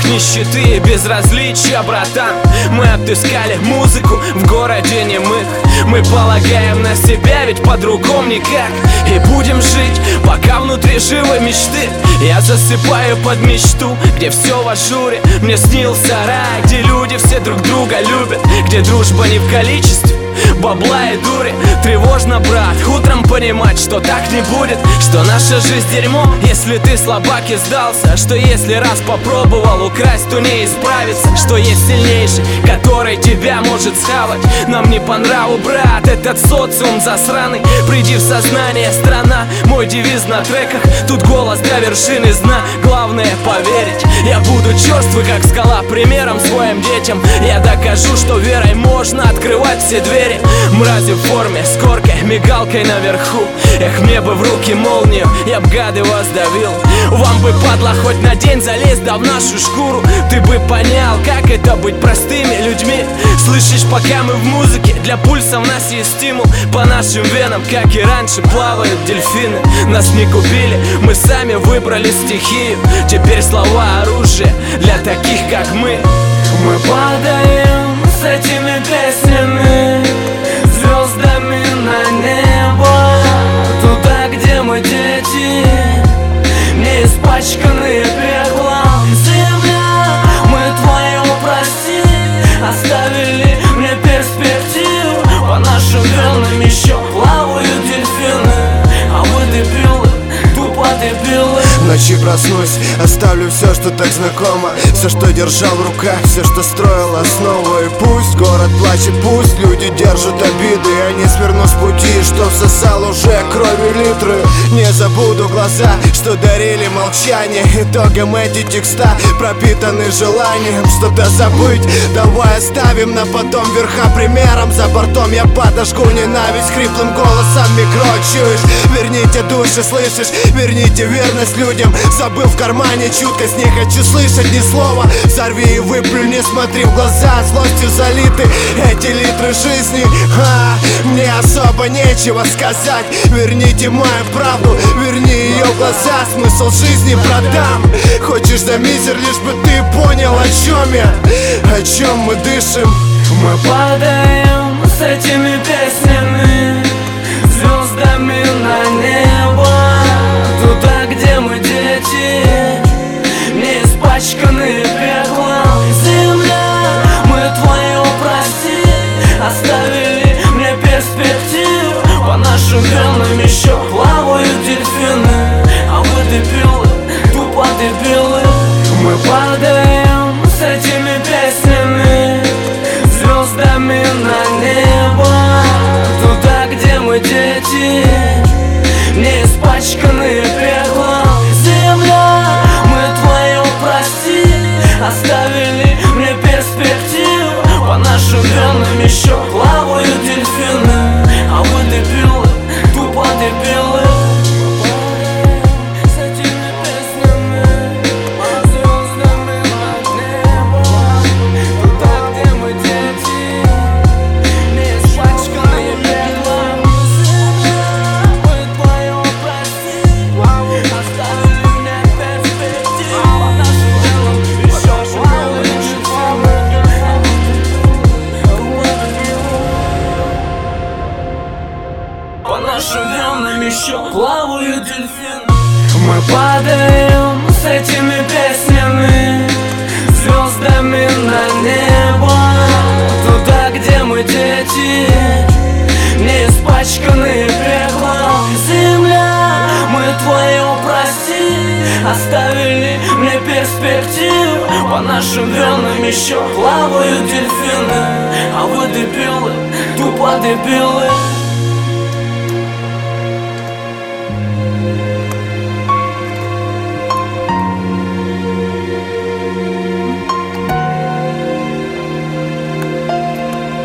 нищеты и безразличия, братан. Мы отыскали музыку в городе немых. Мы полагаем на себя, ведь по-другому никак. И будем жить, пока внутри живы мечты. Я засыпаю под мечту, где все в ажуре. Мне снился рай, где люди все друг друга любят, где дружба не в количестве бабла и дури. Тревожно, брат, утром понимать, что так не будет, что наша жизнь дерьмо, если ты слабак и сдался, что если раз попробовал украсть, то не исправится, что есть сильнейший, который тебя может схавать. Нам не по нраву, брат, этот социум засраный. Приди в сознание, страна, мой девиз на треках. Тут голос до вершины сна, главное поверить. Я буду черствый, как скала, примером своим детям. Я докажу, что верой можно открывать все двери. Мрази в форме, с коркой, мигалкой наверху. Эх, мне бы в руки молнию, я б гады вас давил. Вам бы, падла, хоть на день залезть да в нашу шкуру. Ты бы понял, как это быть простыми людьми. Слышишь, пока мы в музыке, для пульса в нас есть стимул. По нашим венам, как и раньше, плавают дельфины. Нас не купили, мы сами выбрали стихию. Теперь слова оружие для таких, как мы. Мы падаем с этими песнями, звездами на небо, туда, где мы дети, не испачканные пеплом. Земля, мы твою прости, оставили мне перспективу. По нашим венам еще плавают дельфины, а вы дебилы, тупо дебилы. Ночи проснусь, оставлю все, что так знакомо, все, что держал в руках, все, что строил основу. И пусть город плачет, пусть люди держат обиды, я не сверну с пути, что всосал уже крови литры. Не забуду глаза, что дарили молчание. Итогом эти текста пропитаны желанием что-то забыть. Давай оставим на потом верха примером. За бортом я подожгу ненависть, хриплым голосом микро чуешь. Верните души, слышишь, верните верность людям. Забыл в кармане чуткость, не хочу слышать ни слова. Взорви и выплюнь, не смотри в глаза, злостью залиты эти литры жизни. Мне особо нечего сказать. Верните мою правду, верни ее в глаза. Смысл жизни продам. Хочешь за мизер, лишь бы ты понял, о чем я, о чем мы дышим. Мы падаем с этими песнями, звездами на небо, туда, где мы дети, не испачканные пеплом. Земля, мы твою прости, оставили мне перспективу. По нашим венам еще плавают дельфины, а вы дебилы, тупо дебилы. Мы падаем с этими песнями, звездами на небо, туда, где мы дети, не испачканные пеплом. Земля, мы твою прости, оставили мне перспективу. По нашим венам еще плавают дельфины, а вы дебилы, тупо дебилы. С этими песнями, звездами над небом, туда, где мы дети, не испачканные пеплом. Земля, мы твою прости, оставили мне перспективу. По нашим венам еще плавают дельфины. По нашим венам еще плавают дельфины. Мы падаем с этими песнями, звездами на небо, туда, где мы дети, не испачканные пеплом. Земля, мы твою прости, оставили мне перспективу. По нашим венам еще плавают дельфины, а вы дебилы, тупо дебилы.